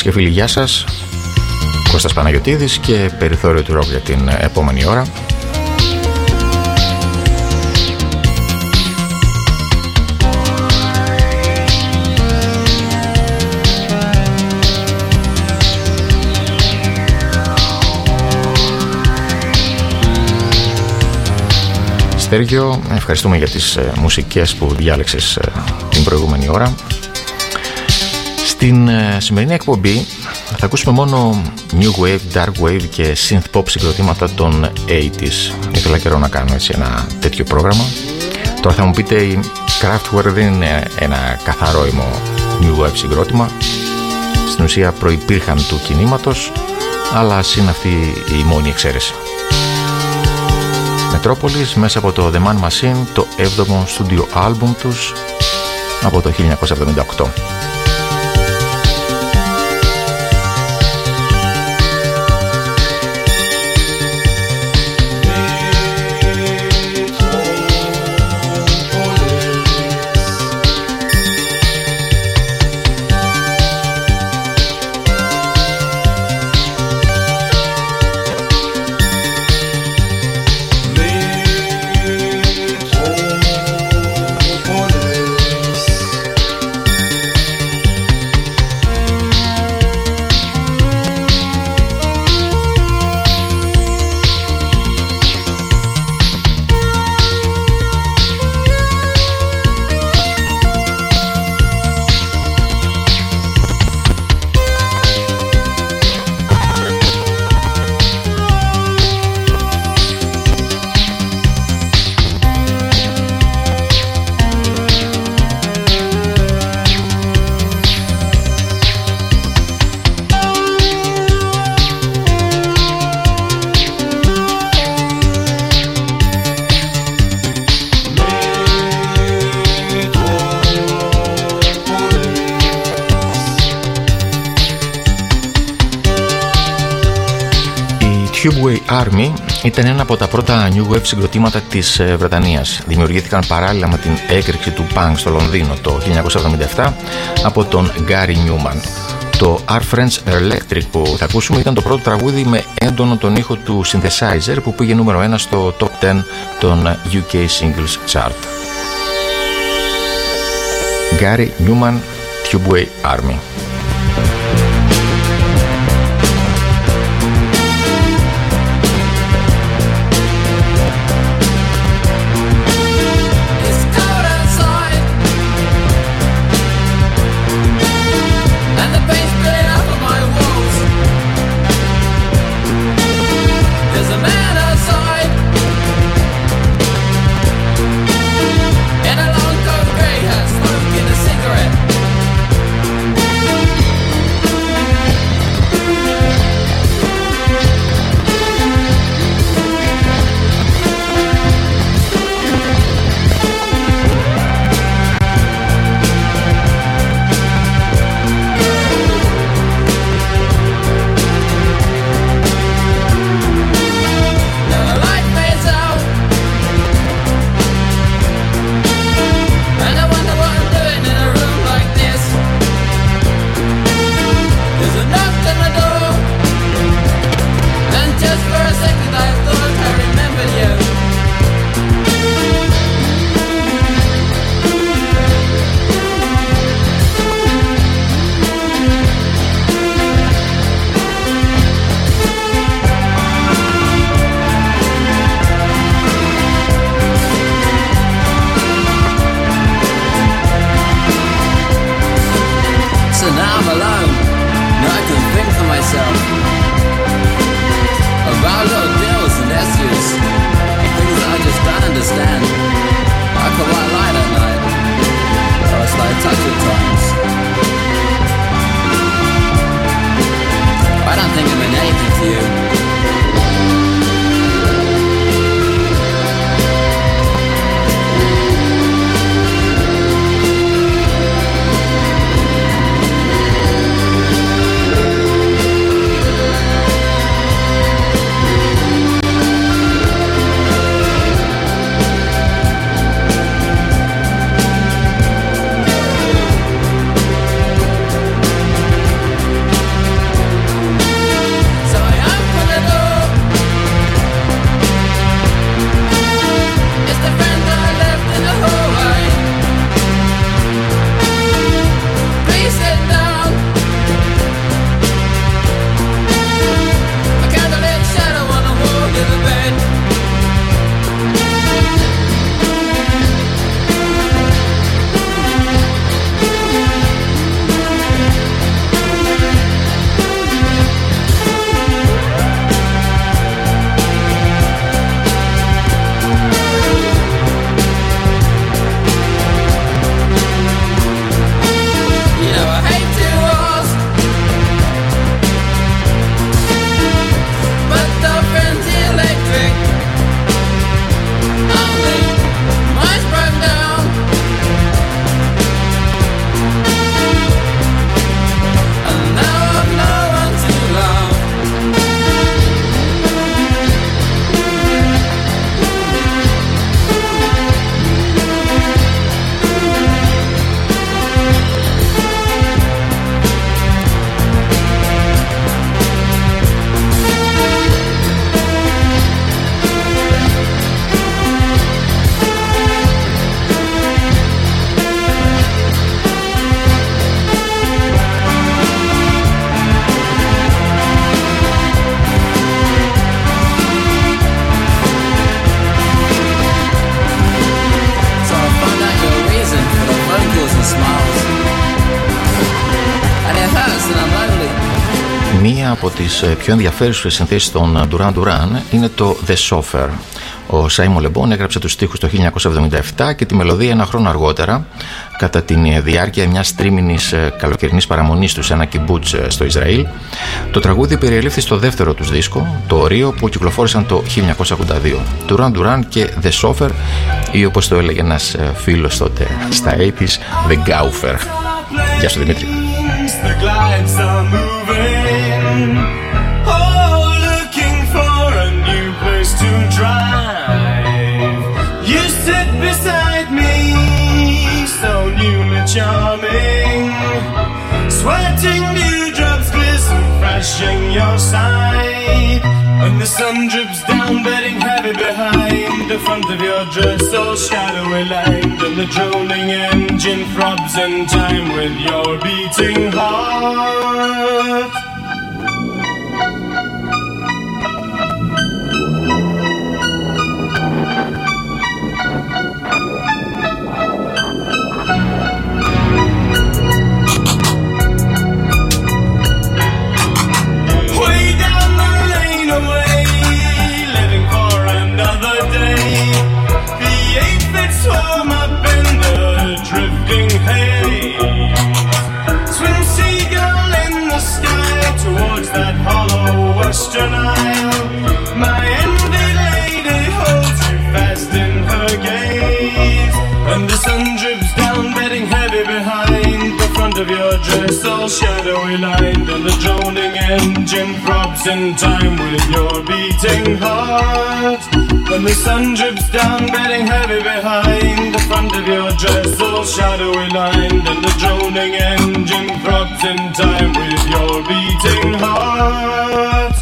και φίλοι, γεια σας. Κώστας Παναγιωτίδης και περιθώριο του ροκ για την επόμενη ώρα. Στέργιο, ευχαριστούμε για τις μουσικές που διάλεξες την προηγούμενη ώρα. Στην σημερινή εκπομπή θα ακούσουμε μόνο New Wave, Dark Wave και Synth Pop συγκροτήματα των 80's. Ήθελα καιρό να κάνω έτσι ένα τέτοιο πρόγραμμα. Τώρα θα μου πείτε, η Kraftwerk δεν είναι ένα καθαρόιμο New Wave συγκρότημα. Στην ουσία προϋπήρχαν του κινήματος, αλλά είναι αυτή η μόνη εξαίρεση. Metropolis μέσα από το The Man Machine, το 7ο στούντιο άλμπουμ τους από το 1978. Tubeway Army ήταν ένα από τα πρώτα New Wave συγκροτήματα της Βρετανίας. Δημιουργήθηκαν παράλληλα με την έκρηξη του punk στο Λονδίνο το 1977 από τον Gary Newman. Το Our Friends Electric που θα ακούσουμε ήταν το πρώτο τραγούδι με έντονο τον ήχο του synthesizer που πήγε νούμερο 1 στο Top 10 των UK Singles Chart. Gary Newman, Tubeway Army. In a long coat grey hat, smoking a cigarette. Μία από τις πιο ενδιαφέρουσες συνθέσεις των Duran Duran είναι το The Chauffeur. Ο Σάιμον Le Bon έγραψε τους στίχους το 1977 και τη μελωδία ένα χρόνο αργότερα, κατά τη διάρκεια μιας τρίμηνης καλοκαιρινής παραμονής του σε ένα κιμπούτς στο Ισραήλ. Το τραγούδι περιελήφθη στο δεύτερο τους δίσκο, το Ορίο, που κυκλοφόρησαν το 1982. Duran Duran και The Chauffeur, ή όπως το έλεγε ένας φίλος τότε στα 80's, The Gaufer. Γεια σου Δημήτρη. To drive, you sit beside me, so new and charming. Sweating dewdrops glisten fresh in your side, and the sun drips down, bedding heavy behind the front of your dress, all shadowy lined, and the droning engine throbs in time with your beating heart. Swam up in the drifting haze, swim seagull in the sky towards that hollow western isle. My envy lady holds you fast in her gaze, and the sun drips down, bedding heavy behind the front of your dress, all shadowy lined, and the droning engine throbs in time with your beating heart. When the sun drips down, bedding heavy behind the front of your dress, all shadowy lined, and the droning engine throbs in time with your beating heart.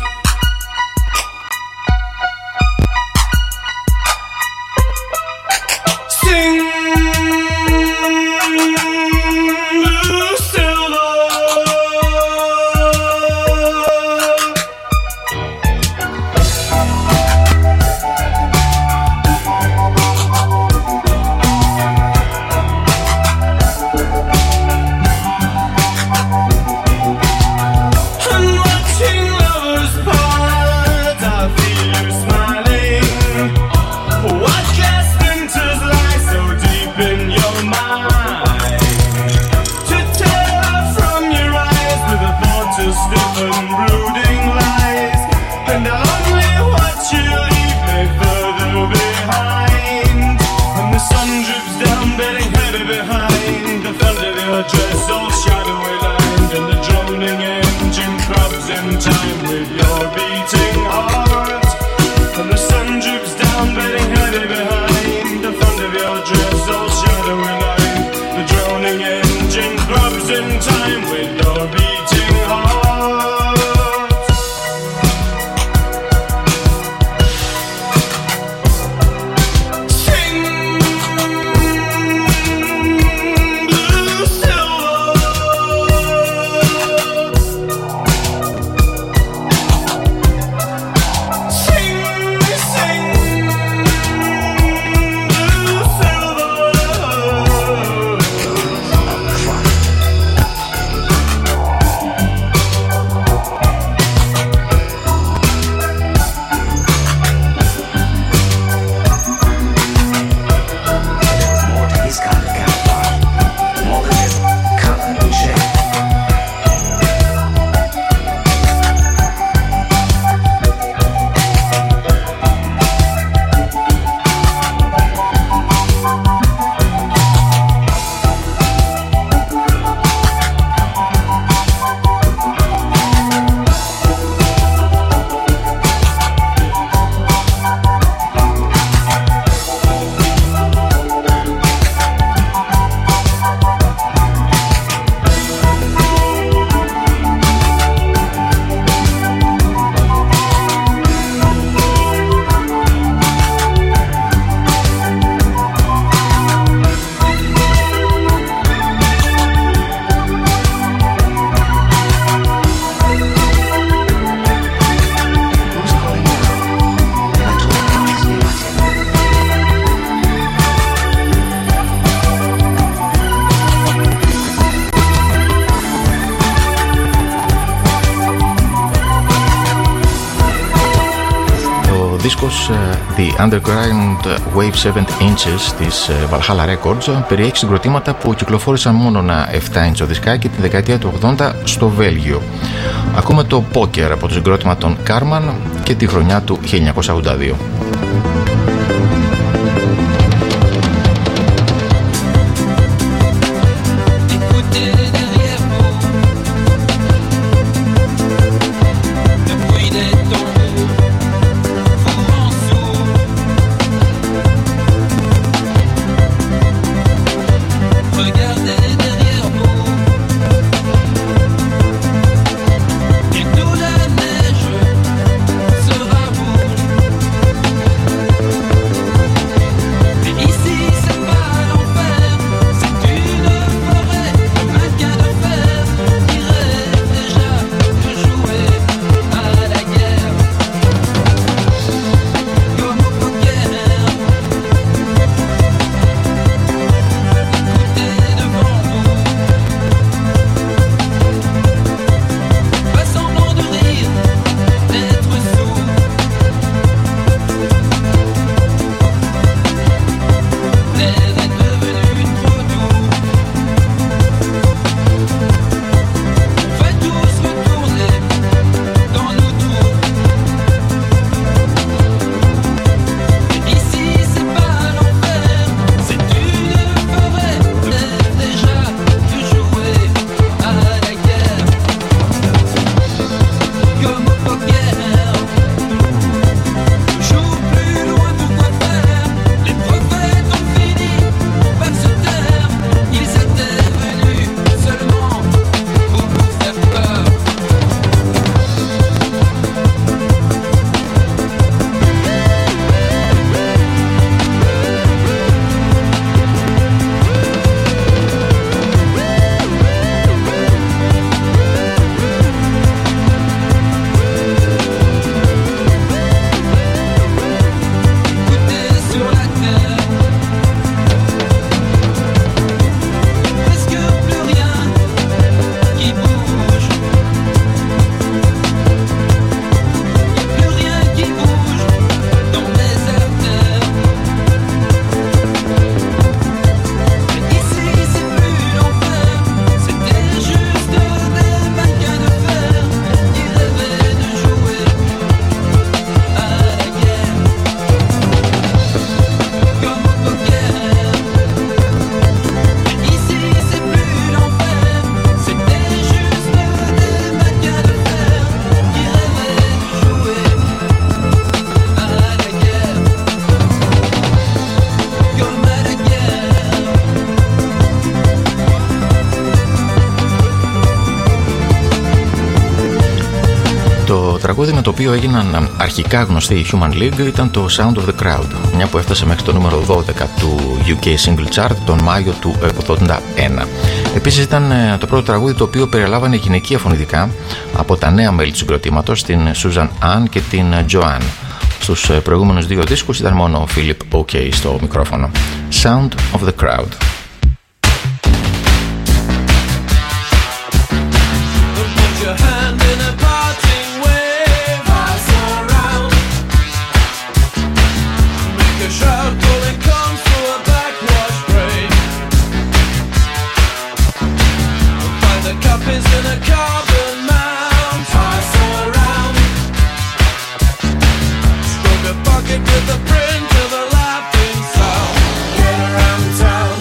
Sing, Lucilla. δίσκος The Underground Wave 7 Inches της Valhalla Records περιέχει συγκροτήματα που κυκλοφόρησαν μόνο ένα 7-inch δισκάκι τη δεκαετία του 80 στο Βέλγιο. Ακούμε το Poker από το συγκρότημα των Karman και τη χρονιά του 1982. Το τραγούδι με το οποίο έγιναν αρχικά γνωστοί οι Human League ήταν το Sound of the Crowd, μια που έφτασε μέχρι το νούμερο 12 του UK Single Chart τον Μάιο του 1981. Επίσης ήταν το πρώτο τραγούδι το οποίο περιλάμβανε γυναικεία φωνητικά από τα νέα μέλη του συγκροτήματος, την Susan Ann και την Joanne. Στους προηγούμενους δύο δίσκους ήταν μόνο ο Philip OK στο μικρόφωνο. Sound of the Crowd. With the print of a laughing sound. Get around town.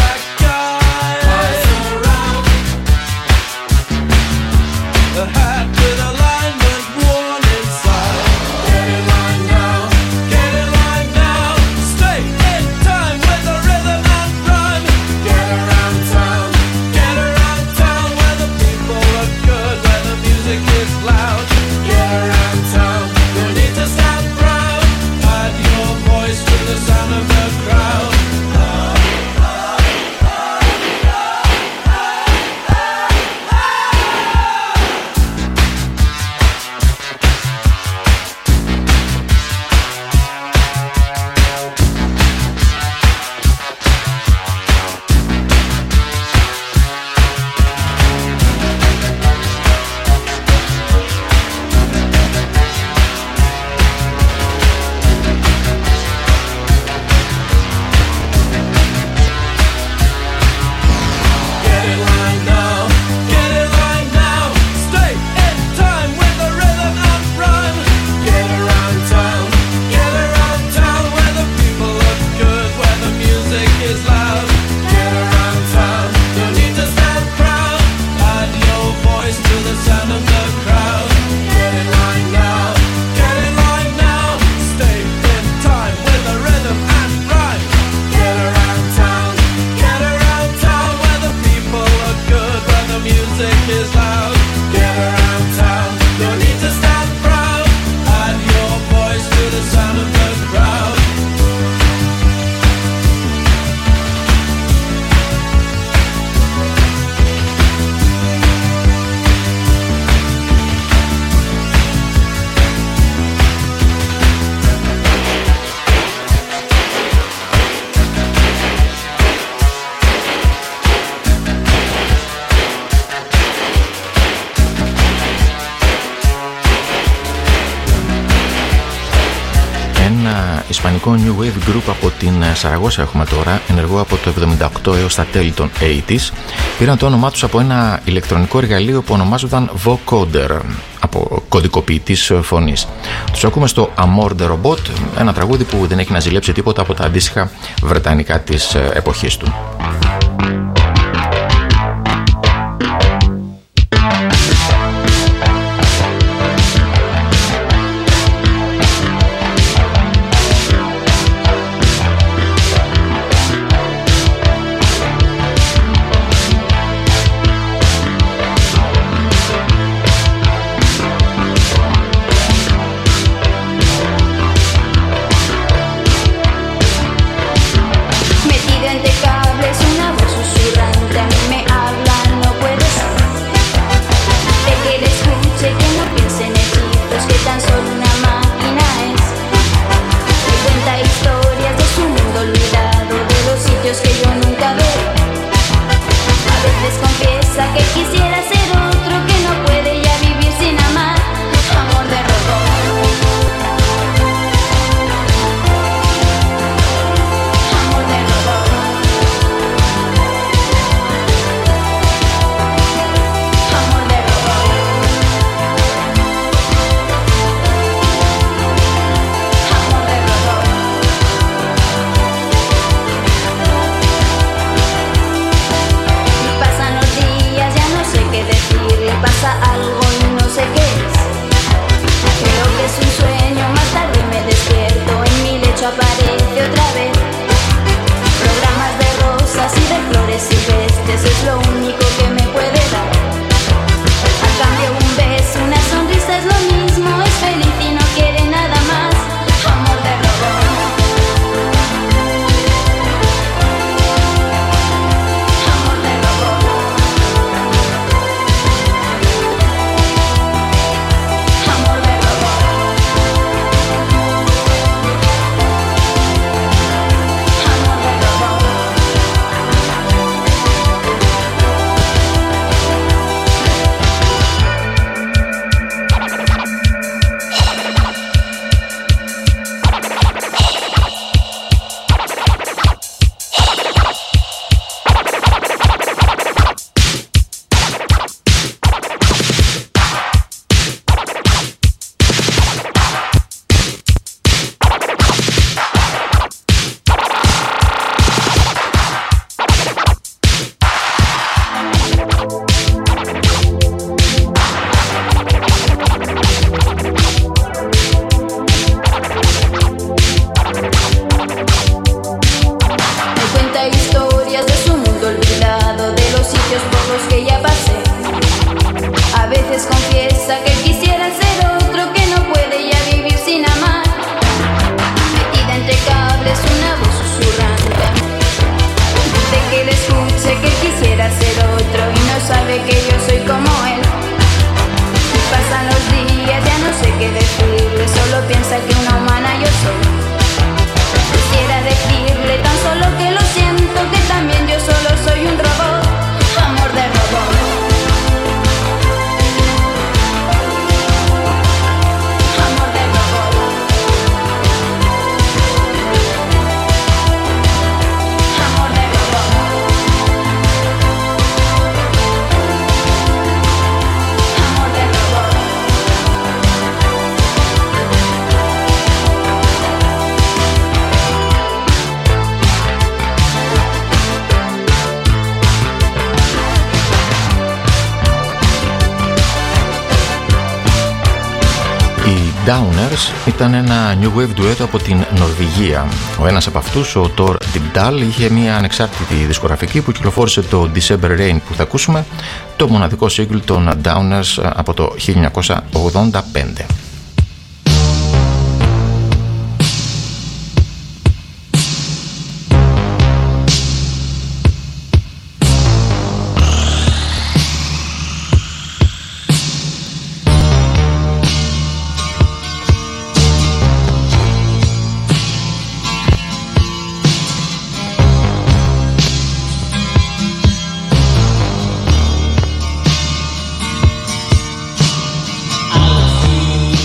the hat ένα ισπανικό new wave group από την Σαραγώσα έχουμε τώρα, ενεργό από το 78 έως τα τέλη των 80s. Πήραν το όνομά τους από ένα ηλεκτρονικό εργαλείο που ονομάζονταν vocoder, από κωδικοποιητής φωνής. Τους ακούμε στο Amor de Robot, ένα τραγούδι που δεν έχει να ζηλέψει τίποτα από τα αντίστοιχα βρετανικά της εποχής του. Downers ήταν ένα new wave duet από την Νορβηγία. Ο ένας από αυτούς, ο Thor Dybdahl, είχε μια ανεξάρτητη δισκογραφική που κυκλοφόρησε το December Rain που θα ακούσουμε, το μοναδικό single των Downers από το 1985. I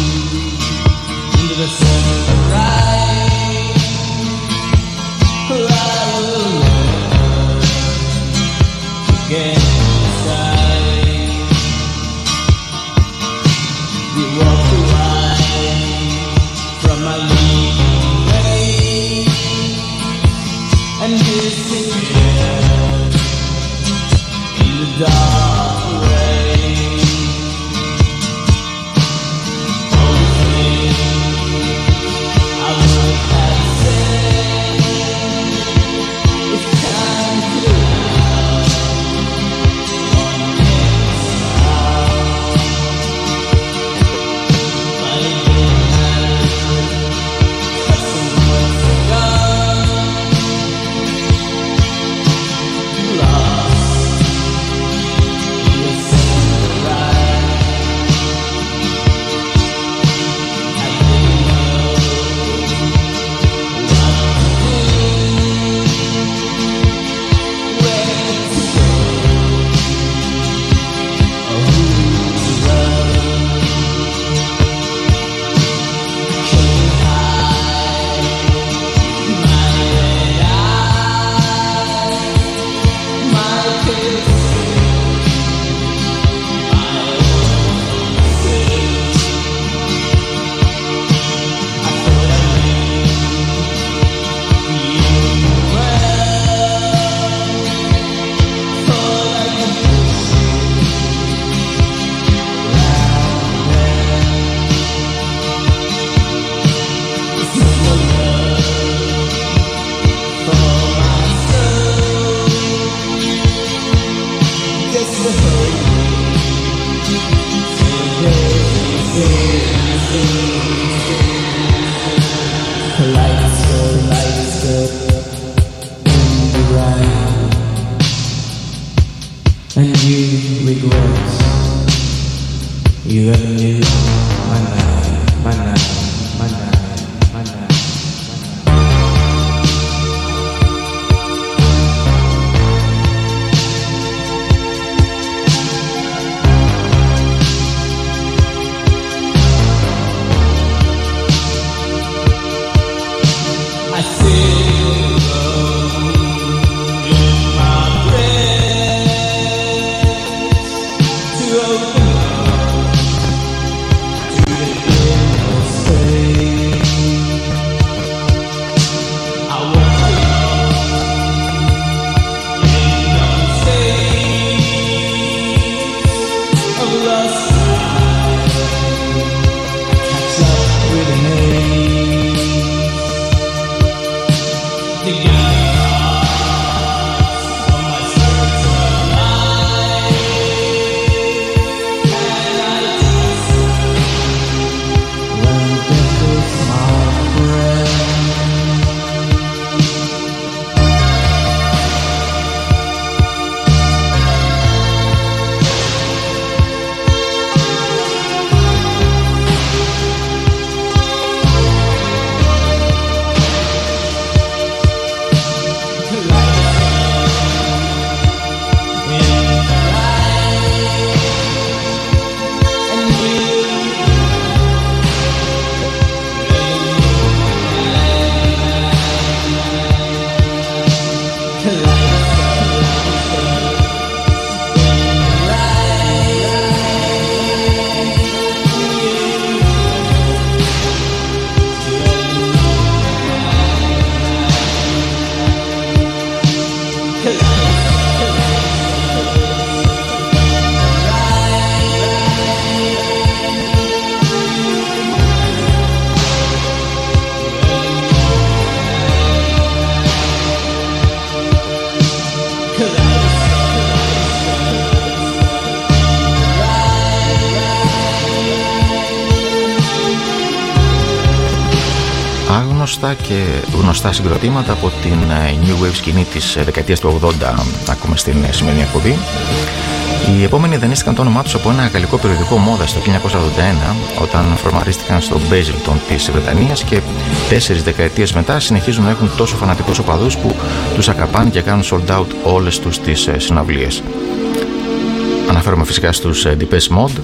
άγνωστα και γνωστά συγκροτήματα από την New Wave σκηνή της δεκαετίας του 80 ακούμε στην σημερινή εκπομπή. Οι επόμενοι δανείστηκαν το όνομά τους από ένα γαλλικό περιοδικό μόδας το 1981 όταν φορμαρίστηκαν στο Basildon της Βρετανίας και 4 δεκαετίες μετά συνεχίζουν να έχουν τόσο φανατικούς οπαδούς που τους ακαπάνε και κάνουν sold out όλες τους τις συναυλίες. Αναφέρομαι φυσικά στους Depeche Mode.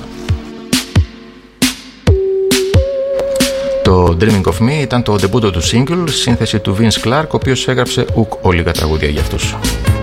Το Dreaming of Me ήταν το ντεμπούτο του single, σύνθεση του Vince Clarke, ο οποίος έγραψε ουκ ολίγα τραγούδια για αυτούς.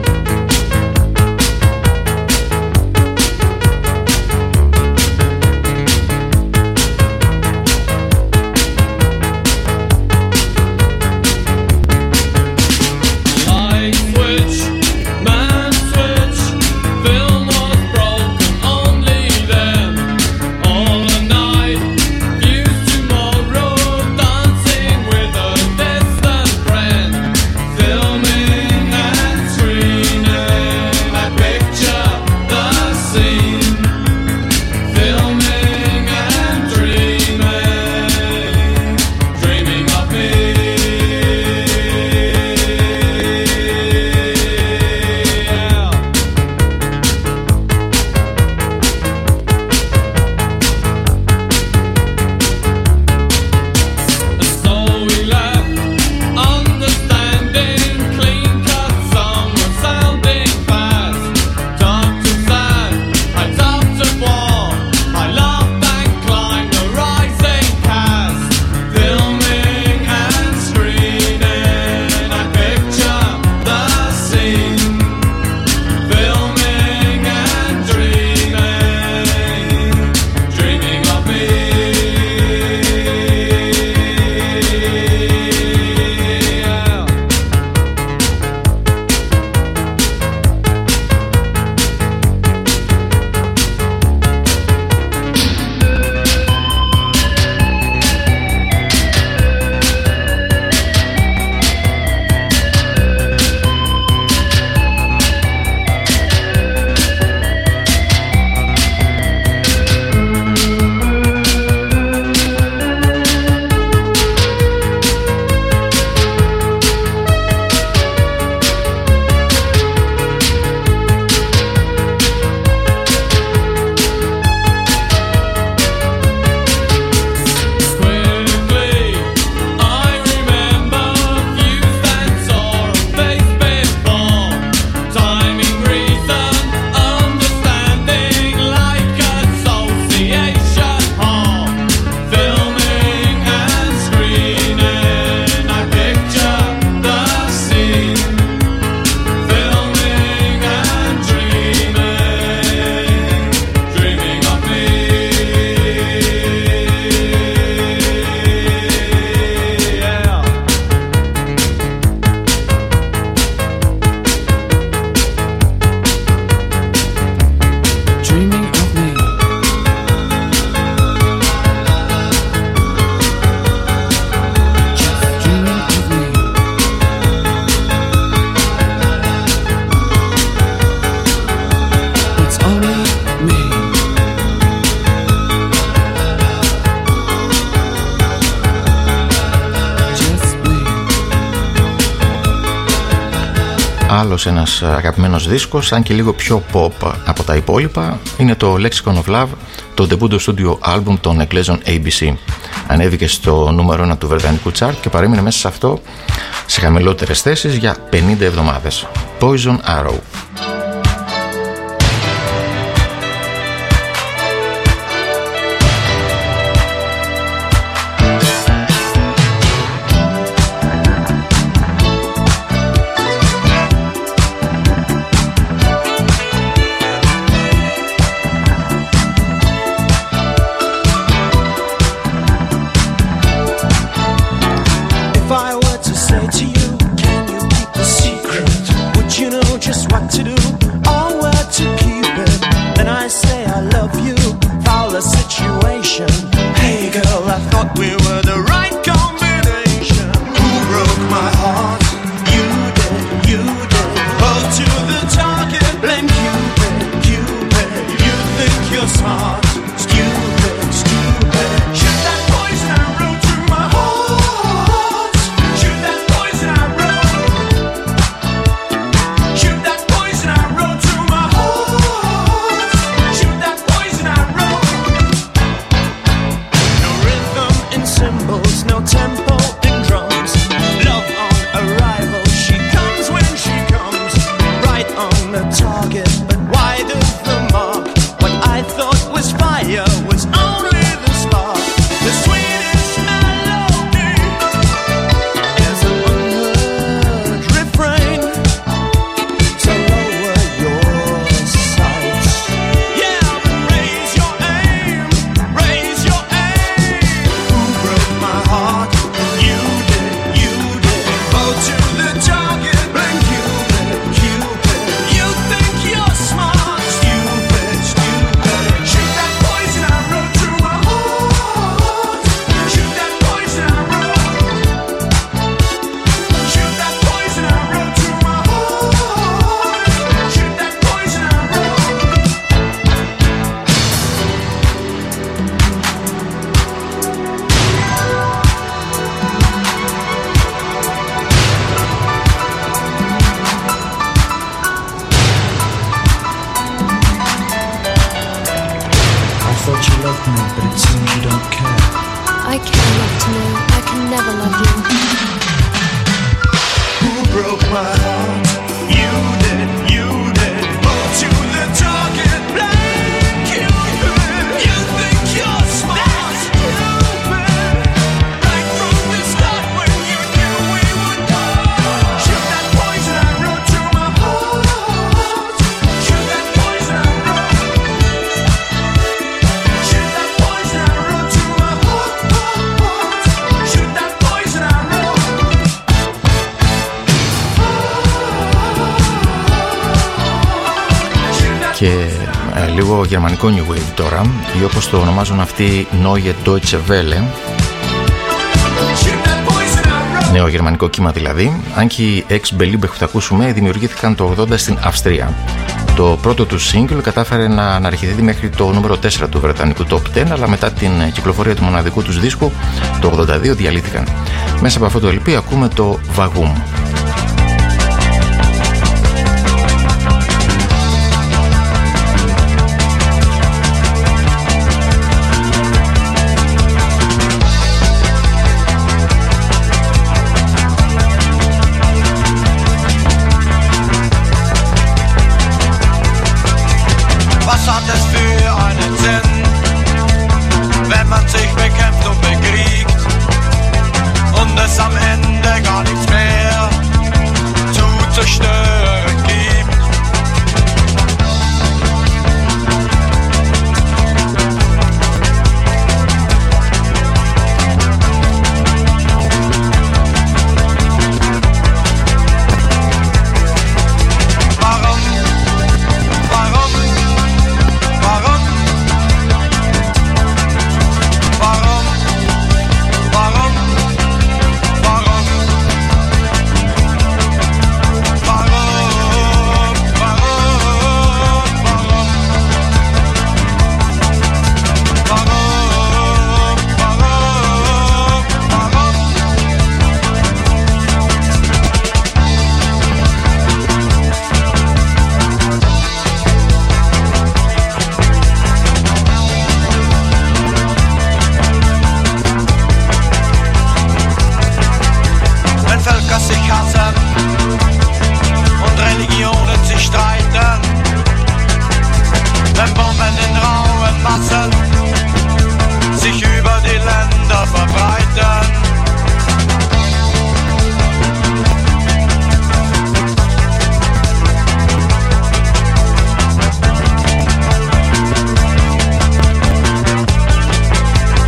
Άλλος ένας αγαπημένος δίσκος, αν και λίγο πιο pop από τα υπόλοιπα, είναι το Lexicon of Love, το debut studio album των Εκκλέζων ABC. Ανέβηκε στο νούμερο 1 του βρετανικού chart και παρέμεινε μέσα σε αυτό σε χαμηλότερες θέσεις για 50 εβδομάδες. Poison Arrow. Και λίγο γερμανικό New Wave τώρα, ή όπως το ονομάζουν αυτοί Neue Deutsche Welle, νέο γερμανικό κύμα δηλαδή, αν και οι ex-Beliebig που θα ακούσουμε δημιουργήθηκαν το 80 στην Αυστρία. Το πρώτο του single κατάφερε να αναρχηθεί μέχρι το νούμερο 4 του βρετανικού Top 10, αλλά μετά την κυκλοφορία του μοναδικού τους δίσκου το 82 διαλύθηκαν. Μέσα από αυτό το LP ακούμε το Warum.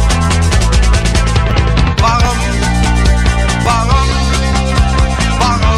Warum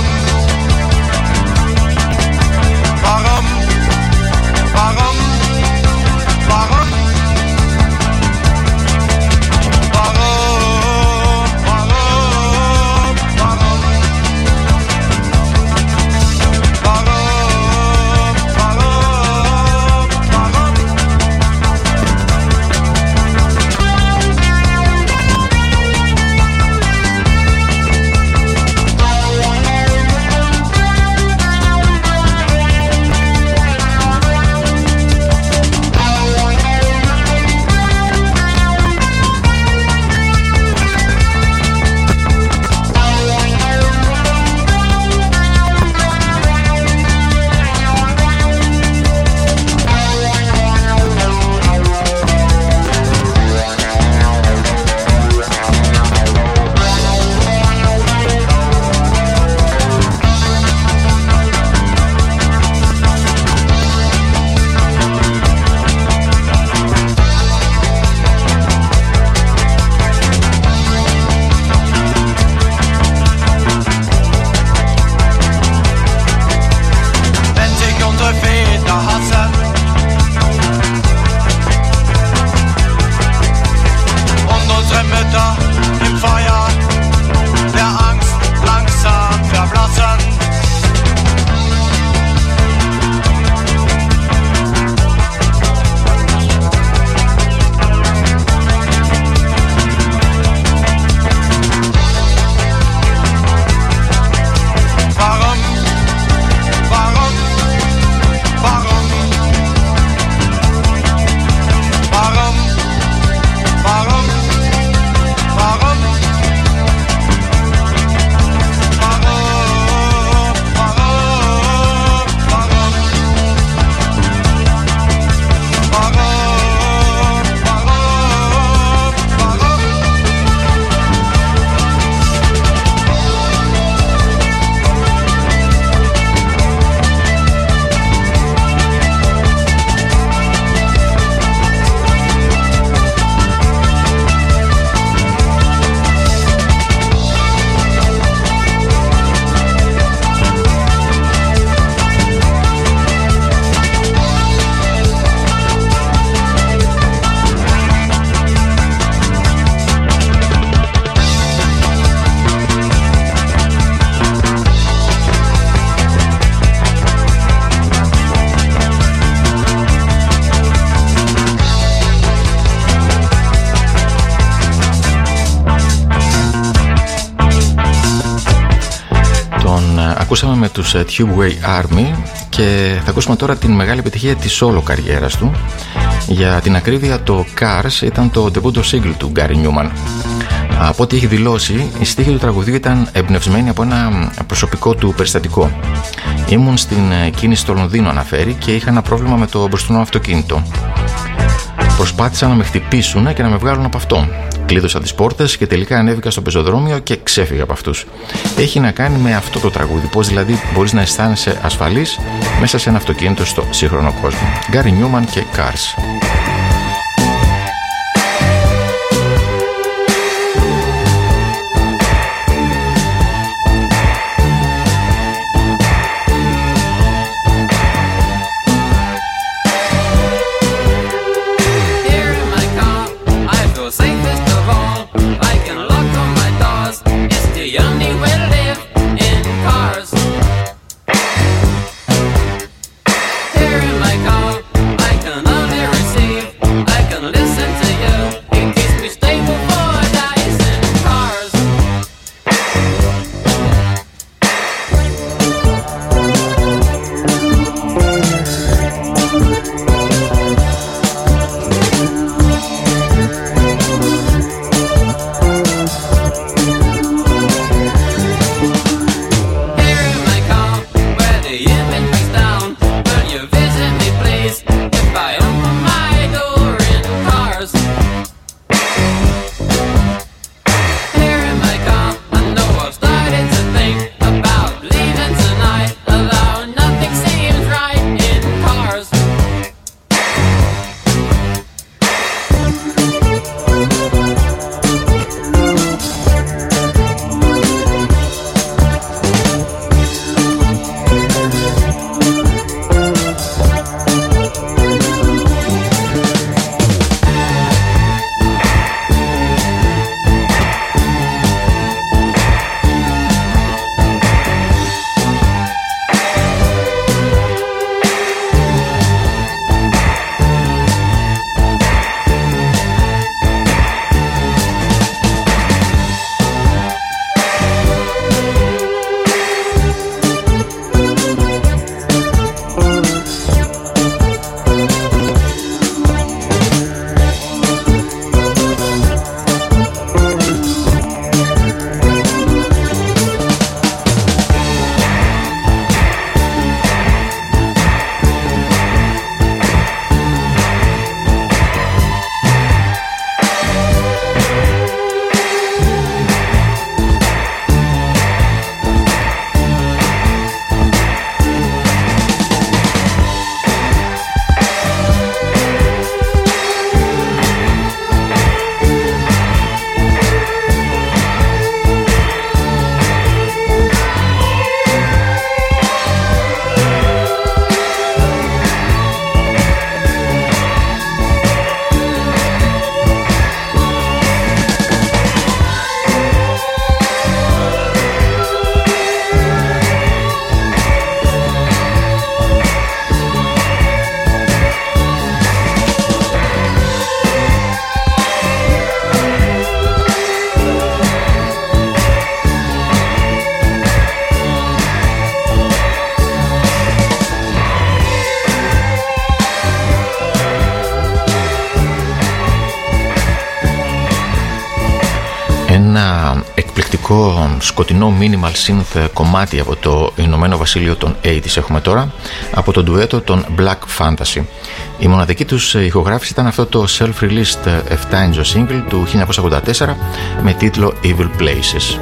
ακούσαμε με τους Tubeway Army και θα ακούσουμε τώρα την μεγάλη επιτυχία της solo καριέρας του. Για την ακρίβεια, το Cars ήταν το debut single του Gary Newman. Από ό,τι έχει δηλώσει, η στίχη του τραγουδιού ήταν εμπνευσμένη από ένα προσωπικό του περιστατικό. Ήμουν στην κίνηση στο Λονδίνο, αναφέρει, και είχα ένα πρόβλημα με το μπροστινό αυτοκίνητο. Προσπάθησαν να με χτυπήσουν και να με βγάλουν από αυτό. Κλείδωσα τις πόρτες και τελικά ανέβηκα στο πεζοδρόμιο και ξέφυγα από αυτούς. Έχει να κάνει με αυτό το τραγούδι, πώς δηλαδή μπορείς να αισθάνεσαι ασφαλής μέσα σε ένα αυτοκίνητο στο σύγχρονο κόσμο. Gary Newman και Cars. Σκοτεινό minimal synth κομμάτι από το Ηνωμένο Βασίλειο των 80's έχουμε τώρα, από το ντουέτο των Black Fantasy. Η μοναδική τους ηχογράφηση ήταν αυτό το self-released 7-inch single του 1984 με τίτλο Evil Places.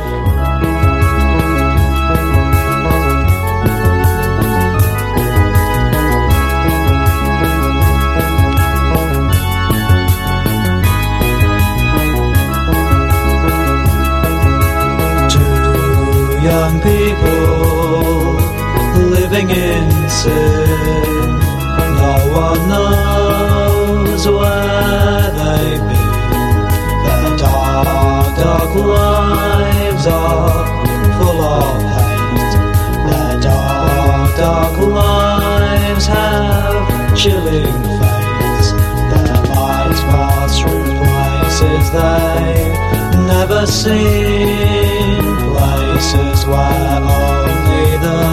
Young people living in sin, no one knows where they've been. Their dark, dark lives are full of hate. Their dark, dark lives have chilling fates. Their minds pass through places they've never seen, places where only the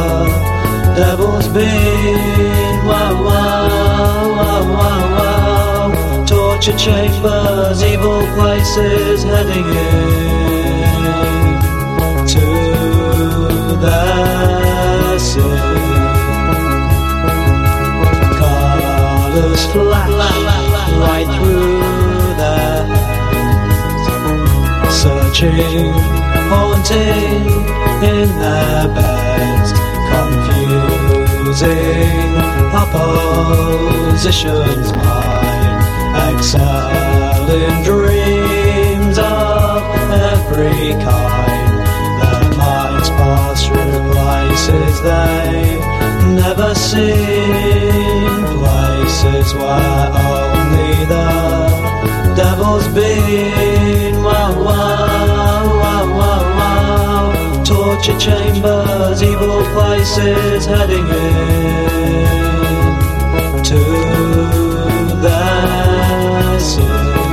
devil's been, wow, wow, wow, wow, wow. Torture chambers, evil places, heading in to the sea. Colors flash right through their heads, searching, haunting in their beds, confusing opposition's mind, excel in dreams of every kind. Their minds pass through places they've never seen, places where only the devil's been. Wow, wow, wow, wow, wow. Torture chambers, evil places, heading in to the sea.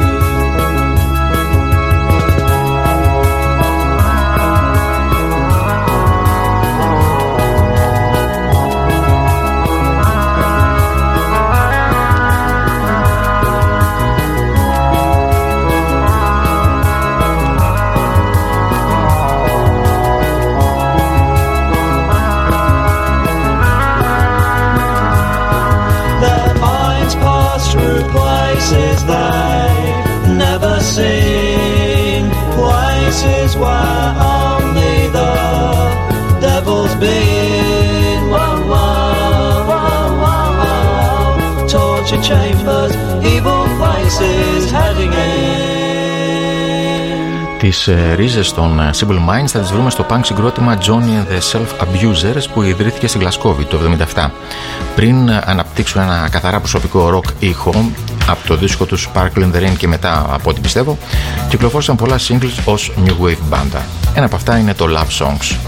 Places they've never seen, places where only the devil's been. Whoa, whoa, whoa, whoa, whoa. Torture chambers, evil places, heading in. Τις ρίζες των Simple Minds θα τις βρούμε στο punk συγκρότημα Johnny and the Self-Abusers που ιδρύθηκε στη Γλασκόβη το 1977. Πριν αναπτύξουν ένα καθαρά προσωπικό rock ήχο από το δίσκο του Sparkle in the Rain και μετά, από ό,τι πιστεύω, κυκλοφόρησαν πολλά singles ως New Wave μπάντα. Ένα από αυτά είναι το Love Songs.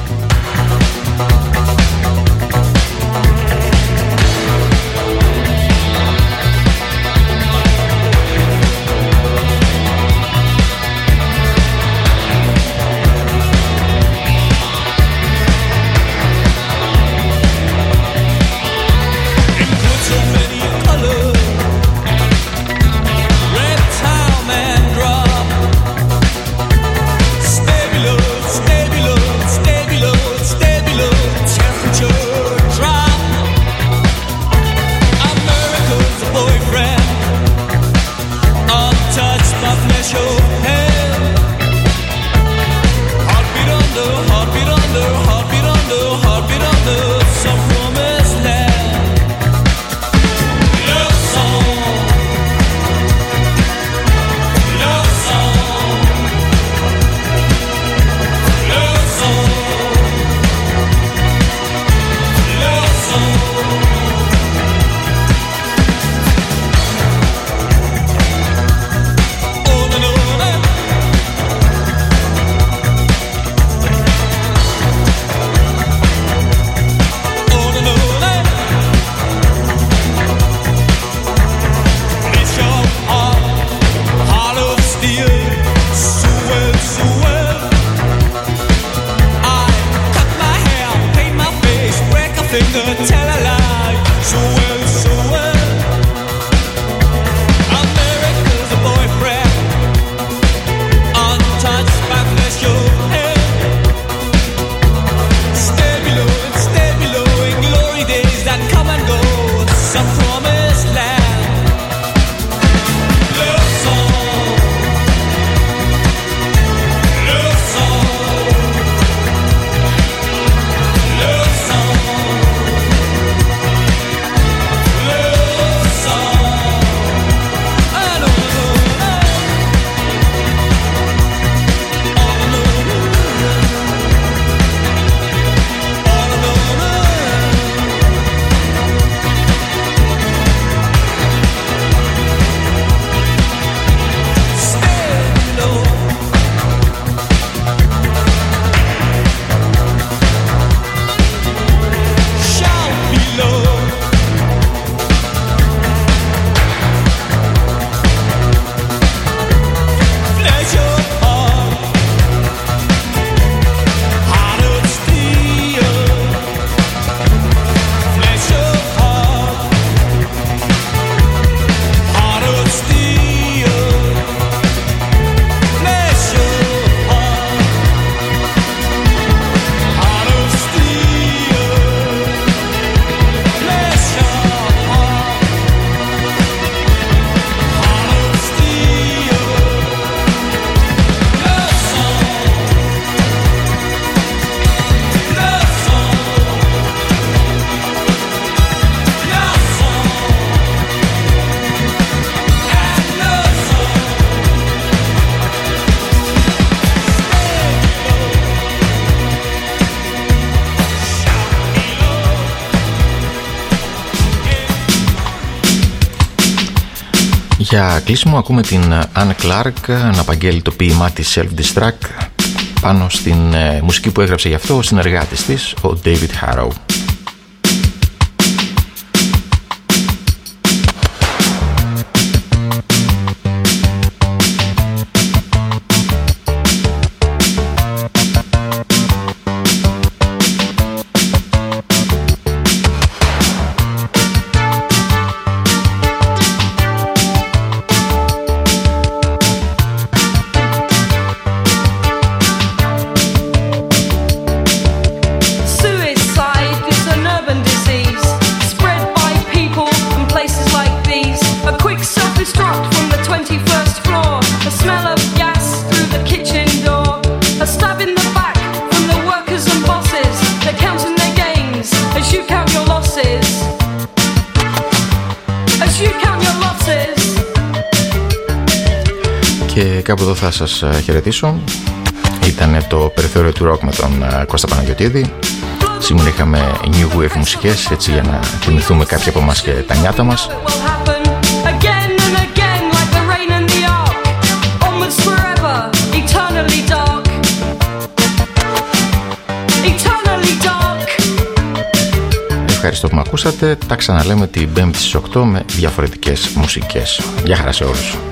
Για κλείσιμο ακούμε την Anne Clark να απαγγέλει το ποίημά της Self-Destruct πάνω στην μουσική που έγραψε γι' αυτό ο συνεργάτης της, ο David Harrow. Και κάπου εδώ θα σας χαιρετήσω. Ήταν το περιθώριο του ροκ με τον Κώστα Παναγιωτίδη. Σήμερα είχαμε new wave μουσικές, έτσι για να θυμηθούμε κάποια από εμάς και τα νιάτα μας. Ευχαριστώ που με ακούσατε. Τα ξαναλέμε την 5η στις 8 με διαφορετικές μουσικές. Γεια χαρά σε όλους.